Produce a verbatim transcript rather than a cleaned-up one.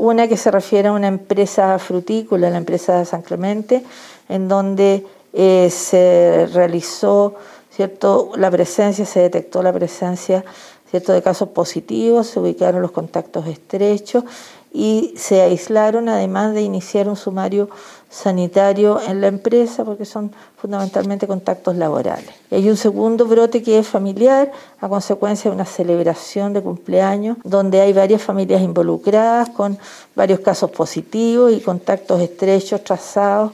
una que se refiere a una empresa frutícola, la empresa de San Clemente, en donde eh, se realizó, ¿cierto?, la presencia, se detectó la presencia, ¿cierto?, de casos positivos, se ubicaron los contactos estrechos y se aislaron, además de iniciar un sumario sanitario en la empresa, porque son fundamentalmente contactos laborales. Hay un segundo brote que es familiar, a consecuencia de una celebración de cumpleaños, donde hay varias familias involucradas, con varios casos positivos y contactos estrechos trazados